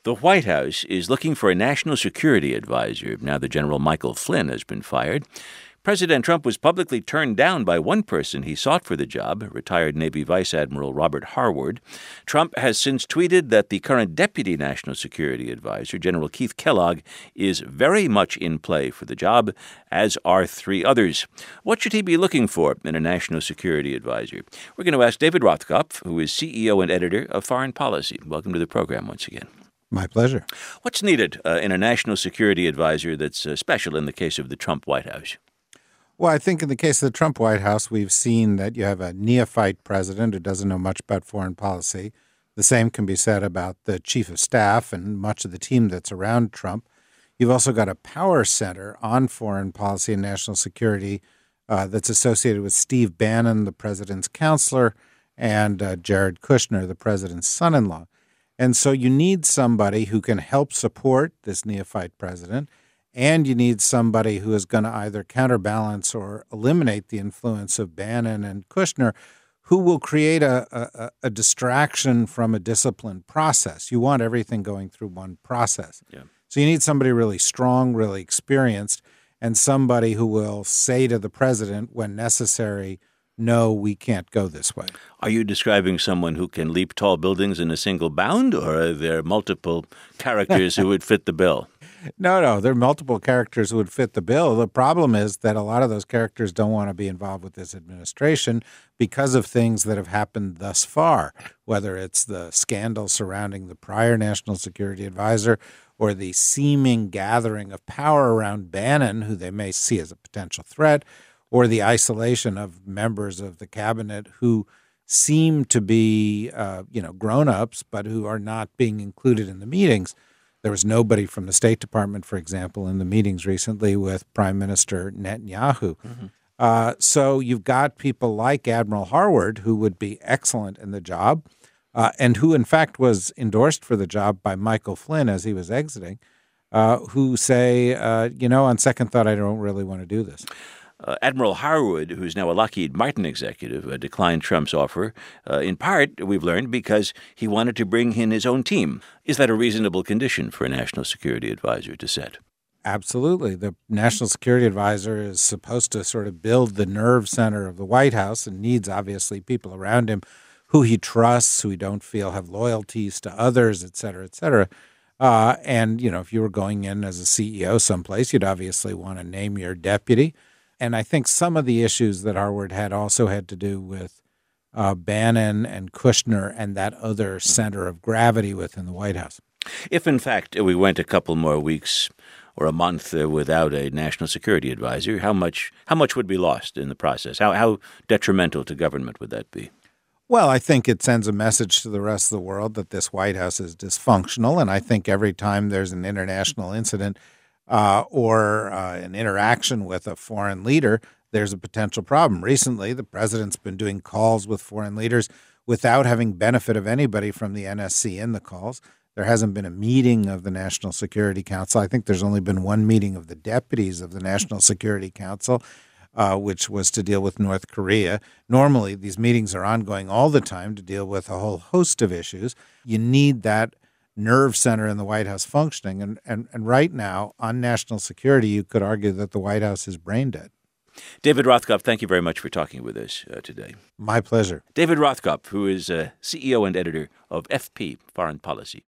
The White House is looking for a national security advisor now that General Michael Flynn has been fired. President Trump was publicly turned down by one person he sought for the job, retired Navy Vice Admiral Robert Harward. Trump has since tweeted that the current Deputy National Security Advisor, General Keith Kellogg, is very much in play for the job, as are three others. What should he be looking for in a national security advisor? We're going to ask David Rothkopf, who is CEO and editor of Foreign Policy. Welcome to the program once again. My pleasure. What's needed in a national security advisor that's special in the case of the Trump White House? Well, I think in the case of the Trump White House, we've seen that you have a neophyte president who doesn't know much about foreign policy. The same can be said about the chief of staff and much of the team that's around Trump. You've also got a power center on foreign policy and national security that's associated with Steve Bannon, the president's counselor, and Jared Kushner, the president's son-in-law. And so you need somebody who can help support this neophyte president, and you need somebody who is going to either counterbalance or eliminate the influence of Bannon and Kushner, who will create a distraction from a disciplined process. You want everything going through one process. Yeah. So you need somebody really strong, really experienced, and somebody who will say to the president when necessary, no, we can't go this way. Are you describing someone who can leap tall buildings in a single bound, or are there multiple characters who would fit the bill? No, there are multiple characters who would fit the bill. The problem is that a lot of those characters don't want to be involved with this administration because of things that have happened thus far, whether it's the scandal surrounding the prior national security advisor or the seeming gathering of power around Bannon, who they may see as a potential threat, or the isolation of members of the cabinet who seem to be, grown-ups, but who are not being included in the meetings. There was nobody from the State Department, for example, in the meetings recently with Prime Minister Netanyahu. Mm-hmm. So you've got people like Admiral Harward, who would be excellent in the job, and who, in fact, was endorsed for the job by Michael Flynn as he was exiting, who say, on second thought, I don't really want to do this. Admiral Harward, who's now a Lockheed Martin executive, declined Trump's offer, in part, we've learned, because he wanted to bring in his own team. Is that a reasonable condition for a national security advisor to set? Absolutely. The national security advisor is supposed to sort of build the nerve center of the White House and needs, obviously, people around him who he trusts, who he don't feel have loyalties to others, et cetera, et cetera. If you were going in as a CEO someplace, you'd obviously want to name your deputy. And I think some of the issues that Harward had also had to do with Bannon and Kushner and that other center of gravity within the White House. If, in fact, we went a couple more weeks or a month without a national security advisor, how much would be lost in the process? How detrimental to government would that be? Well, I think it sends a message to the rest of the world that this White House is dysfunctional. And I think every time there's an international incident or an interaction with a foreign leader, there's a potential problem. Recently, the president's been doing calls with foreign leaders without having benefit of anybody from the NSC in the calls. There hasn't been a meeting of the National Security Council. I think there's only been one meeting of the deputies of the National Security Council, which was to deal with North Korea. Normally, these meetings are ongoing all the time to deal with a whole host of issues. You need that nerve center in the White House functioning. And right now, on national security, you could argue that the White House is brain dead. David Rothkopf, thank you very much for talking with us today. My pleasure. David Rothkopf, who is CEO and editor of FP, Foreign Policy.